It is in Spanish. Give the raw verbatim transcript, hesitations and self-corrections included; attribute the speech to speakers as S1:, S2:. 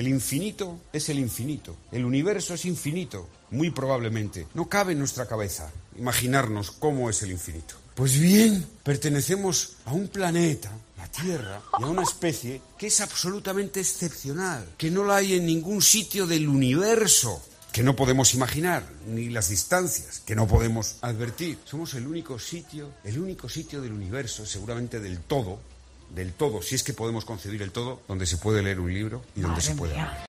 S1: El infinito es el infinito. El universo es infinito, muy probablemente. No cabe en nuestra cabeza imaginarnos cómo es el infinito. Pues bien, pertenecemos a un planeta, la Tierra, y a una especie que es absolutamente excepcional, que no la hay en ningún sitio del universo, que no podemos imaginar, ni las distancias, que no podemos advertir. Somos el único sitio, el único sitio del universo, seguramente del todo, del todo, si es que podemos concebir el todo, donde se puede leer un libro y donde
S2: Madre
S1: se puede
S2: mía.
S1: hablar.